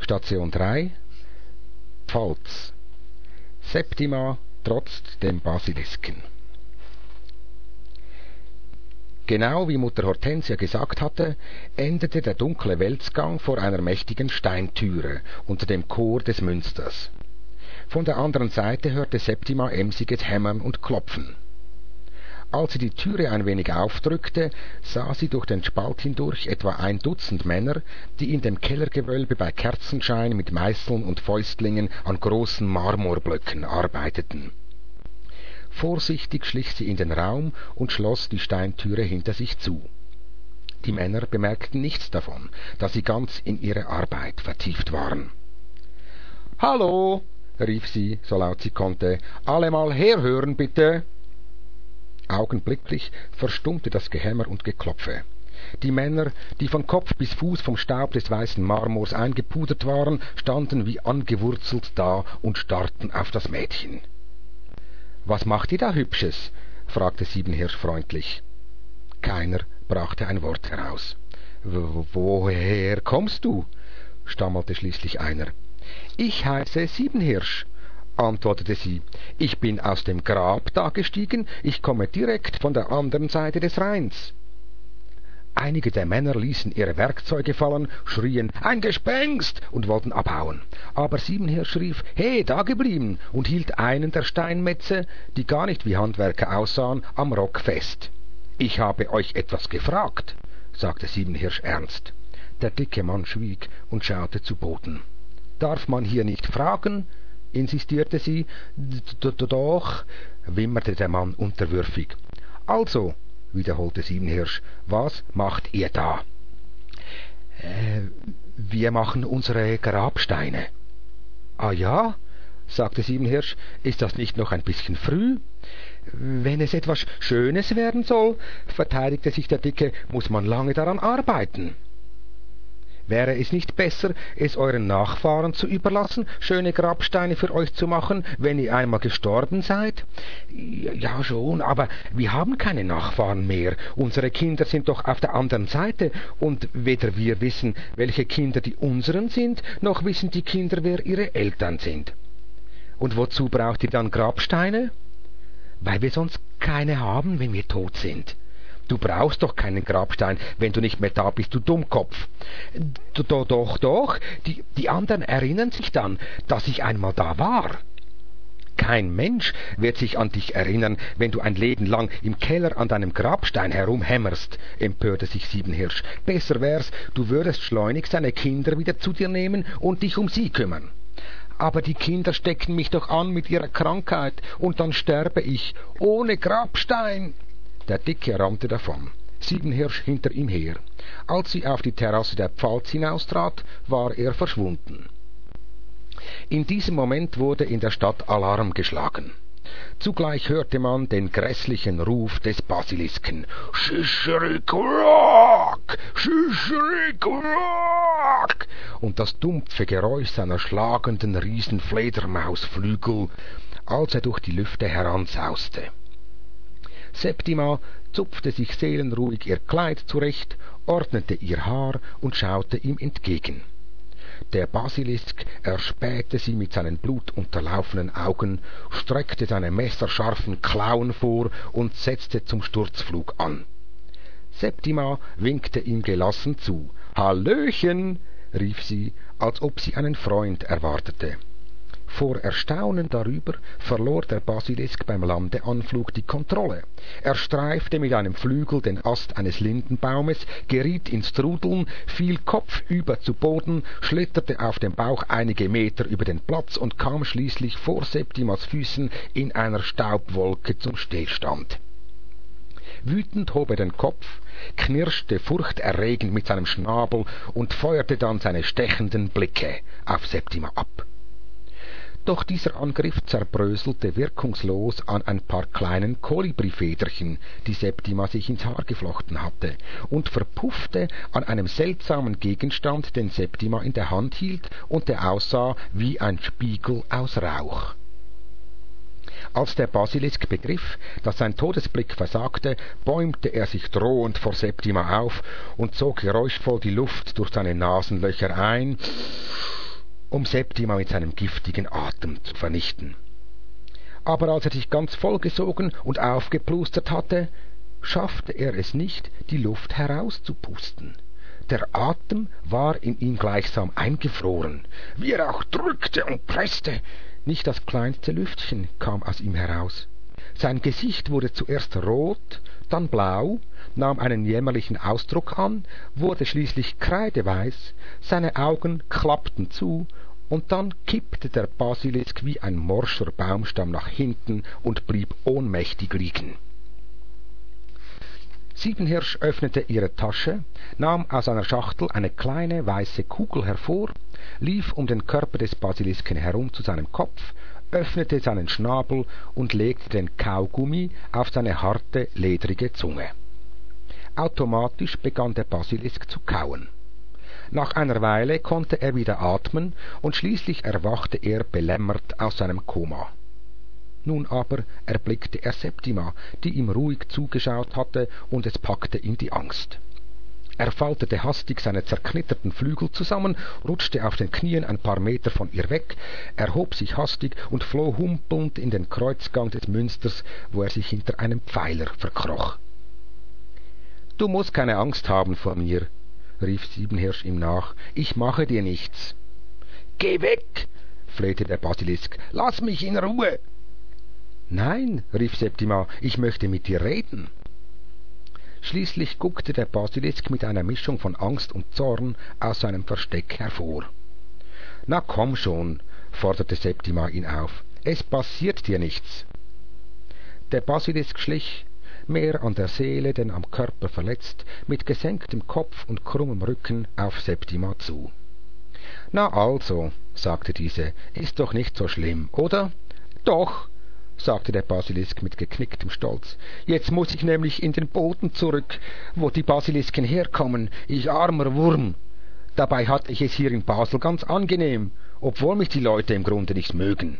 Station 3, Pfalz. Septima trotzt dem Basilisken. Genau wie Mutter Hortensia gesagt hatte, endete der dunkle Wälzgang vor einer mächtigen Steintüre unter dem Chor des Münsters. Von der anderen Seite hörte Septima emsiges Hämmern und Klopfen. Als sie die Türe ein wenig aufdrückte, sah sie durch den Spalt hindurch etwa 1 Dutzend Männer, die in dem Kellergewölbe bei Kerzenschein mit Meißeln und Fäustlingen an großen Marmorblöcken arbeiteten. Vorsichtig schlich sie in den Raum und schloss die Steintüre hinter sich zu. Die Männer bemerkten nichts davon, da sie ganz in ihre Arbeit vertieft waren. »Hallo«, rief sie, so laut sie konnte, »alle mal herhören, bitte!« Augenblicklich verstummte das Gehämmer und Geklopfe. Die Männer, die von Kopf bis Fuß vom Staub des weißen Marmors eingepudert waren, standen wie angewurzelt da und starrten auf das Mädchen. »Was macht ihr da Hübsches?« fragte Siebenhirsch freundlich. Keiner brachte ein Wort heraus. »Woher kommst du?« stammelte schließlich einer. »Ich heiße Siebenhirsch«, antwortete sie. »Ich bin aus dem Grab da gestiegen, ich komme direkt von der anderen Seite des Rheins.« Einige der Männer ließen ihre Werkzeuge fallen, schrien »Ein Gespenst!« und wollten abhauen. Aber Siebenhirsch rief »He, da geblieben!« und hielt einen der Steinmetze, die gar nicht wie Handwerker aussahen, am Rock fest. »Ich habe euch etwas gefragt«, sagte Siebenhirsch ernst. Der dicke Mann schwieg und schaute zu Boden. »Darf man hier nicht fragen?« insistierte sie. »Doch«, wimmerte der Mann unterwürfig. »Also«, wiederholte Siebenhirsch, »was macht ihr da?« »Wir machen unsere Grabsteine.« »Ah ja«, sagte Siebenhirsch, »ist das nicht noch ein bisschen früh?« »Wenn es etwas Schönes werden soll«, verteidigte sich der Dicke, »muss man lange daran arbeiten.« »Wäre es nicht besser, es euren Nachfahren zu überlassen, schöne Grabsteine für euch zu machen, wenn ihr einmal gestorben seid?« »Ja schon, aber wir haben keine Nachfahren mehr. Unsere Kinder sind doch auf der anderen Seite, und weder wir wissen, welche Kinder die unseren sind, noch wissen die Kinder, wer ihre Eltern sind.« »Und wozu braucht ihr dann Grabsteine?« »Weil wir sonst keine haben, wenn wir tot sind.« »Du brauchst doch keinen Grabstein, wenn du nicht mehr da bist, du Dummkopf.« »Doch, die anderen erinnern sich dann, dass ich einmal da war.« »Kein Mensch wird sich an dich erinnern, wenn du ein Leben lang im Keller an deinem Grabstein herumhämmerst«, empörte sich Siebenhirsch. »Besser wär's, du würdest schleunigst deine Kinder wieder zu dir nehmen und dich um sie kümmern.« »Aber die Kinder stecken mich doch an mit ihrer Krankheit, und dann sterbe ich, ohne Grabstein.« Der Dicke rannte davon, Siebenhirsch hinter ihm her. Als sie auf die Terrasse der Pfalz hinaustrat, war er verschwunden. In diesem Moment wurde in der Stadt Alarm geschlagen. Zugleich hörte man den grässlichen Ruf des Basilisken. »Schischerick-Rock! Schischerick-Rock!« und das dumpfe Geräusch seiner schlagenden Riesenfledermausflügel, als er durch die Lüfte heransauste. Septima zupfte sich seelenruhig ihr Kleid zurecht, ordnete ihr Haar und schaute ihm entgegen. Der Basilisk erspähte sie mit seinen blutunterlaufenen Augen, streckte seine messerscharfen Klauen vor und setzte zum Sturzflug an. Septima winkte ihm gelassen zu. »Hallöchen«, rief sie, als ob sie einen Freund erwartete. Vor Erstaunen darüber verlor der Basilisk beim Landeanflug die Kontrolle. Er streifte mit einem Flügel den Ast eines Lindenbaumes, geriet ins Trudeln, fiel kopfüber zu Boden, schlitterte auf dem Bauch einige Meter über den Platz und kam schließlich vor Septimas Füßen in einer Staubwolke zum Stillstand. Wütend hob er den Kopf, knirschte furchterregend mit seinem Schnabel und feuerte dann seine stechenden Blicke auf Septima ab. Doch dieser Angriff zerbröselte wirkungslos an ein paar kleinen Kolibrifederchen, die Septima sich ins Haar geflochten hatte, und verpuffte an einem seltsamen Gegenstand, den Septima in der Hand hielt und der aussah wie ein Spiegel aus Rauch. Als der Basilisk begriff, dass sein Todesblick versagte, bäumte er sich drohend vor Septima auf und zog geräuschvoll die Luft durch seine Nasenlöcher ein um Septima mit seinem giftigen Atem zu vernichten. Aber als er sich ganz vollgesogen und aufgeplustert hatte, schaffte er es nicht, die Luft herauszupusten. Der Atem war in ihm gleichsam eingefroren, wie er auch drückte und presste. Nicht das kleinste Lüftchen kam aus ihm heraus. Sein Gesicht wurde zuerst rot, dann blau, nahm einen jämmerlichen Ausdruck an, wurde schließlich kreideweiß, seine Augen klappten zu, und dann kippte der Basilisk wie ein morscher Baumstamm nach hinten und blieb ohnmächtig liegen. Siebenhirsch öffnete ihre Tasche, nahm aus einer Schachtel eine kleine weiße Kugel hervor, lief um den Körper des Basilisken herum zu seinem Kopf, öffnete seinen Schnabel und legte den Kaugummi auf seine harte, ledrige Zunge. Automatisch begann der Basilisk zu kauen. Nach einer Weile konnte er wieder atmen, und schließlich erwachte er belämmert aus seinem Koma. Nun aber erblickte er Septima, die ihm ruhig zugeschaut hatte, und es packte ihn die Angst. Er faltete hastig seine zerknitterten Flügel zusammen, rutschte auf den Knien ein paar Meter von ihr weg, erhob sich hastig und floh humpelnd in den Kreuzgang des Münsters, wo er sich hinter einem Pfeiler verkroch. »Du musst keine Angst haben vor mir«, rief Siebenhirsch ihm nach, »ich mache dir nichts.« »Geh weg«, flehte der Basilisk, »lass mich in Ruhe!« »Nein«, rief Septima, »ich möchte mit dir reden.« Schließlich guckte der Basilisk mit einer Mischung von Angst und Zorn aus seinem Versteck hervor. »Na komm schon«, forderte Septima ihn auf, »es passiert dir nichts.« Der Basilisk schlich, mehr an der Seele denn am Körper verletzt, mit gesenktem Kopf und krummem Rücken auf Septima zu. »Na also«, sagte diese, »ist doch nicht so schlimm, oder?« »Doch«, sagte der Basilisk mit geknicktem Stolz, »jetzt muß ich nämlich in den Boden zurück, wo die Basilisken herkommen, ich armer Wurm. Dabei hatte ich es hier in Basel ganz angenehm, obwohl mich die Leute im Grunde nicht mögen.«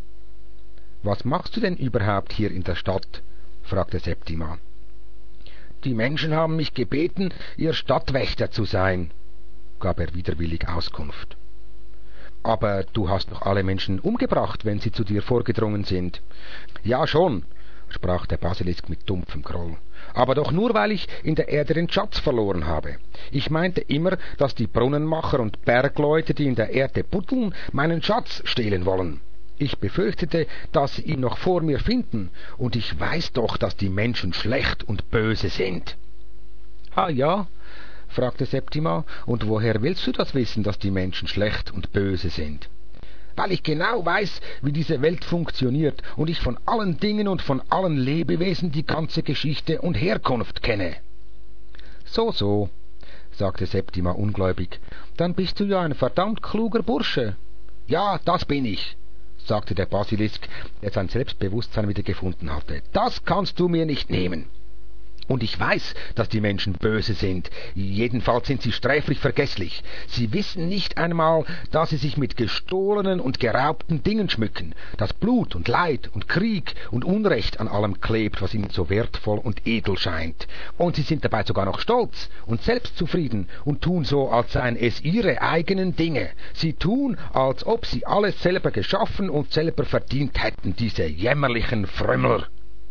»Was machst du denn überhaupt hier in der Stadt?« fragte Septima. »Die Menschen haben mich gebeten, ihr Stadtwächter zu sein«, gab er widerwillig Auskunft. »Aber du hast doch alle Menschen umgebracht, wenn sie zu dir vorgedrungen sind.« »Ja schon«, sprach der Basilisk mit dumpfem Groll, »aber doch nur, weil ich in der Erde den Schatz verloren habe. Ich meinte immer, dass die Brunnenmacher und Bergleute, die in der Erde buddeln, meinen Schatz stehlen wollen. Ich befürchtete, dass sie ihn noch vor mir finden, und ich weiß doch, dass die Menschen schlecht und böse sind.« »Ah ja«, fragte Septima, »und woher willst du das wissen, dass die Menschen schlecht und böse sind?« »Weil ich genau weiß, wie diese Welt funktioniert, und ich von allen Dingen und von allen Lebewesen die ganze Geschichte und Herkunft kenne.« »So«, sagte Septima ungläubig, »dann bist du ja ein verdammt kluger Bursche.« »Ja, das bin ich«, sagte der Basilisk, der sein Selbstbewusstsein wieder gefunden hatte. »Das kannst du mir nicht nehmen. Und ich weiß, dass die Menschen böse sind. Jedenfalls sind sie sträflich vergesslich. Sie wissen nicht einmal, dass sie sich mit gestohlenen und geraubten Dingen schmücken, dass Blut und Leid und Krieg und Unrecht an allem klebt, was ihnen so wertvoll und edel scheint. Und sie sind dabei sogar noch stolz und selbstzufrieden und tun so, als seien es ihre eigenen Dinge. Sie tun, als ob sie alles selber geschaffen und selber verdient hätten, diese jämmerlichen Frömmler.«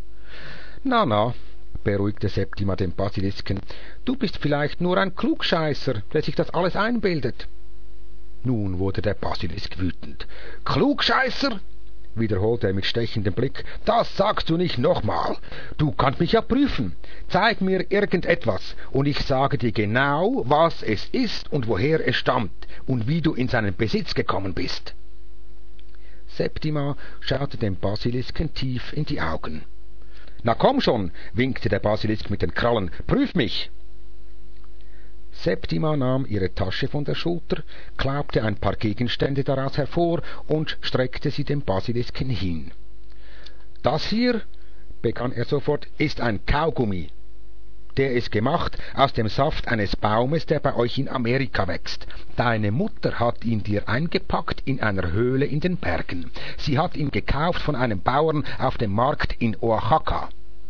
»Na, beruhigte Septima den Basilisken, »du bist vielleicht nur ein Klugscheißer, der sich das alles einbildet.« Nun wurde der Basilisk wütend. »Klugscheißer?«, wiederholte er mit stechendem Blick, »das sagst du nicht nochmal. Du kannst mich ja prüfen. Zeig mir irgendetwas, und ich sage dir genau, was es ist und woher es stammt und wie du in seinen Besitz gekommen bist.« Septima schaute dem Basilisken tief in die Augen. »Na komm schon«, winkte der Basilisk mit den Krallen, »prüf mich!« Septima nahm ihre Tasche von der Schulter, klaubte ein paar Gegenstände daraus hervor und streckte sie dem Basilisken hin. »Das hier«, begann er sofort, »ist ein Kaugummi. Der ist gemacht aus dem Saft eines Baumes, der bei euch in Amerika wächst. Deine Mutter hat ihn dir eingepackt in einer Höhle in den Bergen. Sie hat ihn gekauft von einem Bauern auf dem Markt in Oaxaca.«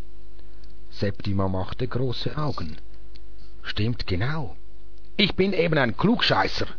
Septima machte große Augen. »Stimmt genau. Ich bin eben ein Klugscheißer«,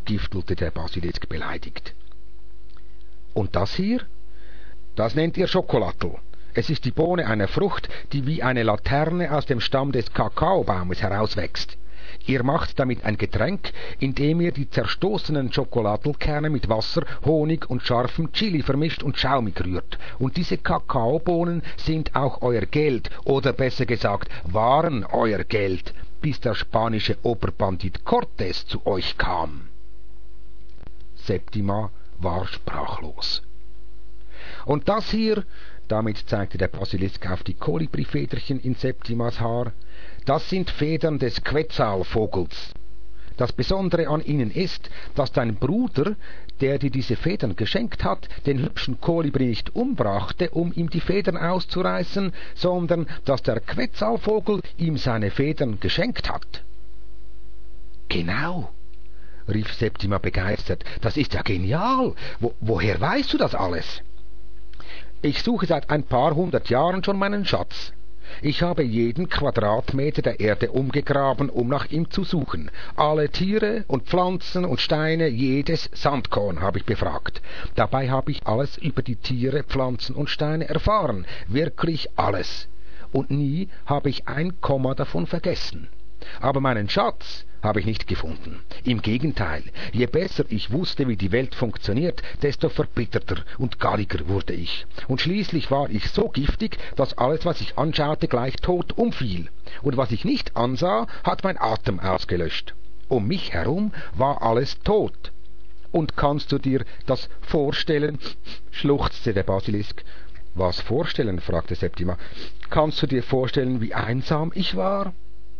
giftelte der Basilisk beleidigt. »Und das hier? Das nennt ihr Schokolatl. Es ist die Bohne einer Frucht, die wie eine Laterne aus dem Stamm des Kakaobaumes herauswächst. Ihr macht damit ein Getränk, indem ihr die zerstoßenen Schokoladelkerne mit Wasser, Honig und scharfem Chili vermischt und schaumig rührt. Und diese Kakaobohnen sind auch euer Geld, oder besser gesagt, waren euer Geld, bis der spanische Oberbandit Cortés zu euch kam.« Septima war sprachlos. »Und das hier«, damit zeigte der Basilisk auf die Kolibrifederchen in Septimas Haar, »das sind Federn des Quetzalvogels. Das Besondere an ihnen ist, dass dein Bruder, der dir diese Federn geschenkt hat, den hübschen Kolibri nicht umbrachte, um ihm die Federn auszureißen, sondern dass der Quetzalvogel ihm seine Federn geschenkt hat.« »Genau«, rief Septima begeistert, »das ist ja genial. Woher weißt du das alles?« »Ich suche seit ein paar hundert Jahren schon meinen Schatz. Ich habe jeden Quadratmeter der Erde umgegraben, um nach ihm zu suchen. Alle Tiere und Pflanzen und Steine, jedes Sandkorn habe ich befragt. Dabei habe ich alles über die Tiere, Pflanzen und Steine erfahren, wirklich alles. Und nie habe ich ein Komma davon vergessen. Aber meinen Schatz habe ich nicht gefunden. Im Gegenteil, je besser ich wusste, wie die Welt funktioniert, desto verbitterter und galliger wurde ich. Und schließlich war ich so giftig, dass alles, was ich anschaute, gleich tot umfiel. Und was ich nicht ansah, hat mein Atem ausgelöscht. Um mich herum war alles tot. Und kannst du dir das vorstellen?« schluchzte der Basilisk. »Was vorstellen?« fragte Septima. »Kannst du dir vorstellen, wie einsam ich war?«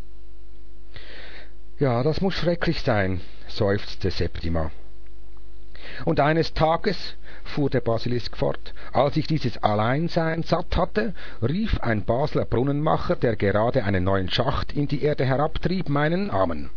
»Ja, das muss schrecklich sein«, seufzte Septima. »Und eines Tages«, fuhr der Basilisk fort, »als ich dieses Alleinsein satt hatte, rief ein Basler Brunnenmacher, der gerade einen neuen Schacht in die Erde herabtrieb, meinen Namen.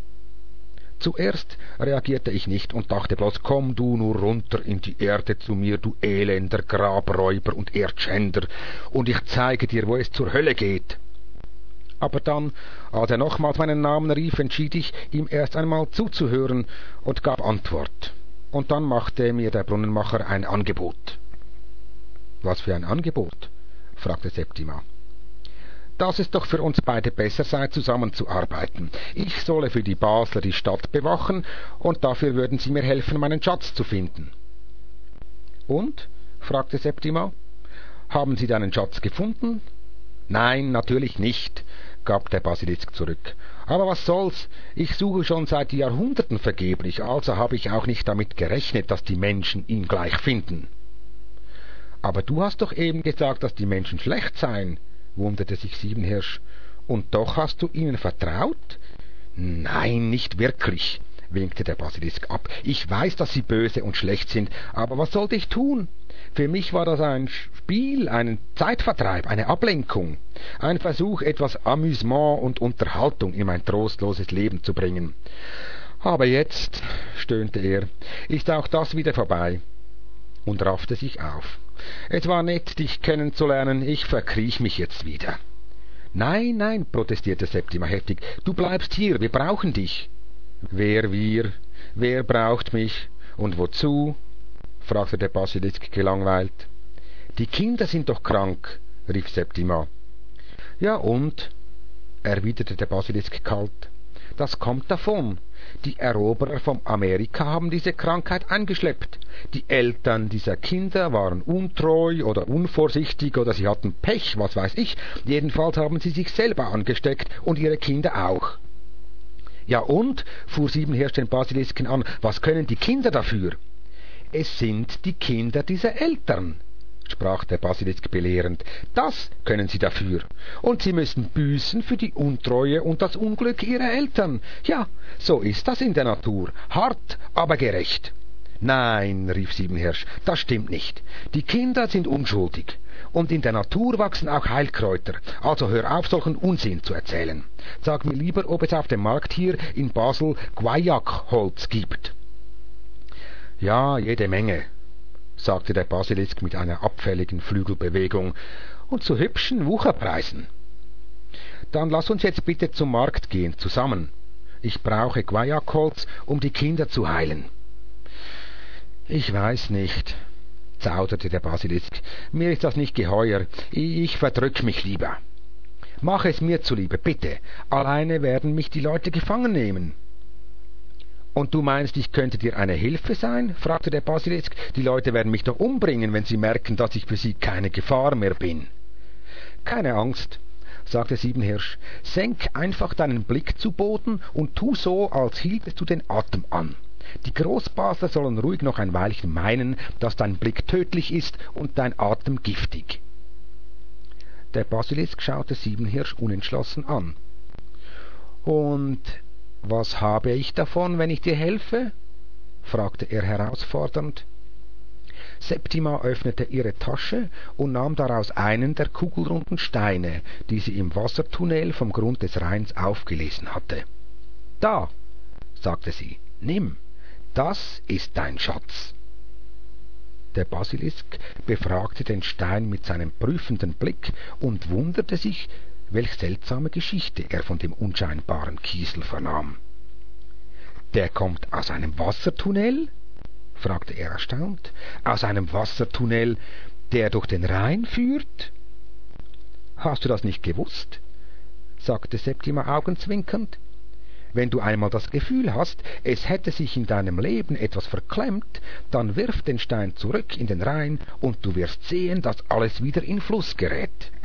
Zuerst reagierte ich nicht und dachte bloß, komm du nur runter in die Erde zu mir, du elender Grabräuber und Erdschänder, und ich zeige dir, wo es zur Hölle geht. Aber dann, als er nochmals meinen Namen rief, entschied ich, ihm erst einmal zuzuhören und gab Antwort. Und dann machte mir der Brunnenmacher ein Angebot.« »Was für ein Angebot?« fragte Septima. »Dass es doch für uns beide besser sei, zusammenzuarbeiten. Ich solle für die Basler die Stadt bewachen, und dafür würden sie mir helfen, meinen Schatz zu finden.« »Und?« fragte Septima. »Haben Sie deinen Schatz gefunden?« »Nein, natürlich nicht«, gab der Basilisk zurück. »Aber was soll's? Ich suche schon seit Jahrhunderten vergeblich, also habe ich auch nicht damit gerechnet, dass die Menschen ihn gleich finden.« »Aber du hast doch eben gesagt, dass die Menschen schlecht seien«, wunderte sich Siebenhirsch. »Und doch hast du ihnen vertraut?« »Nein, nicht wirklich«, winkte der Basilisk ab. »Ich weiß, dass sie böse und schlecht sind, aber was sollte ich tun? Für mich war das ein Spiel, ein Zeitvertreib, eine Ablenkung, ein Versuch, etwas Amüsement und Unterhaltung in mein trostloses Leben zu bringen. Aber jetzt«, stöhnte er, »ist auch das wieder vorbei«, und raffte sich auf. »Es war nett, dich kennenzulernen, ich verkriech mich jetzt wieder.« »Nein, nein«, protestierte Septima heftig, »du bleibst hier, wir brauchen dich.« »Wer wir? Wer braucht mich? Und wozu?« fragte der Basilisk gelangweilt. »Die Kinder sind doch krank«, rief Septima. »Ja und?«, erwiderte der Basilisk kalt. »Das kommt davon. Die Eroberer vom Amerika haben diese Krankheit eingeschleppt. Die Eltern dieser Kinder waren untreu oder unvorsichtig oder sie hatten Pech, was weiß ich. Jedenfalls haben sie sich selber angesteckt und ihre Kinder auch.« »Ja und?«, fuhr Siebenhirsch den Basilisken an, »was können die Kinder dafür?« »Es sind die Kinder dieser Eltern«, sprach der Basilisk belehrend. »Das können sie dafür. Und sie müssen büßen für die Untreue und das Unglück ihrer Eltern. Ja, so ist das in der Natur. Hart, aber gerecht.« »Nein«, rief Siebenhirsch, »das stimmt nicht. Die Kinder sind unschuldig. Und in der Natur wachsen auch Heilkräuter. Also hör auf, solchen Unsinn zu erzählen. Sag mir lieber, ob es auf dem Markt hier in Basel Guajak-Holz gibt.« »Ja, jede Menge«, sagte der Basilisk mit einer abfälligen Flügelbewegung, »und zu hübschen Wucherpreisen.« »Dann lass uns jetzt bitte zum Markt gehen, zusammen. Ich brauche Guajakholz, um die Kinder zu heilen.« »Ich weiß nicht«, zauderte der Basilisk, »mir ist das nicht geheuer, ich verdrück mich lieber.« »Mach es mir zuliebe, bitte, alleine werden mich die Leute gefangen nehmen.« »Und du meinst, ich könnte dir eine Hilfe sein?« fragte der Basilisk, »die Leute werden mich doch umbringen, wenn sie merken, dass ich für sie keine Gefahr mehr bin.« »Keine Angst«, sagte Siebenhirsch, »senk einfach deinen Blick zu Boden und tu so, als hieltest du den Atem an. Die Großbasler sollen ruhig noch ein Weilchen meinen, dass dein Blick tödlich ist und dein Atem giftig.« Der Basilisk schaute Siebenhirsch unentschlossen an. »Und was habe ich davon, wenn ich dir helfe?« fragte er herausfordernd. Septima öffnete ihre Tasche und nahm daraus einen der kugelrunden Steine, die sie im Wassertunnel vom Grund des Rheins aufgelesen hatte. »Da«, sagte sie, »nimm, das ist dein Schatz.« Der Basilisk befragte den Stein mit seinem prüfenden Blick und wunderte sich, welch seltsame Geschichte er von dem unscheinbaren Kiesel vernahm. »Der kommt aus einem Wassertunnel?« fragte er erstaunt. »Aus einem Wassertunnel, der durch den Rhein führt?« »Hast du das nicht gewusst?« sagte Septima augenzwinkernd. »Wenn du einmal das Gefühl hast, es hätte sich in deinem Leben etwas verklemmt, dann wirf den Stein zurück in den Rhein und du wirst sehen, dass alles wieder in Fluss gerät.«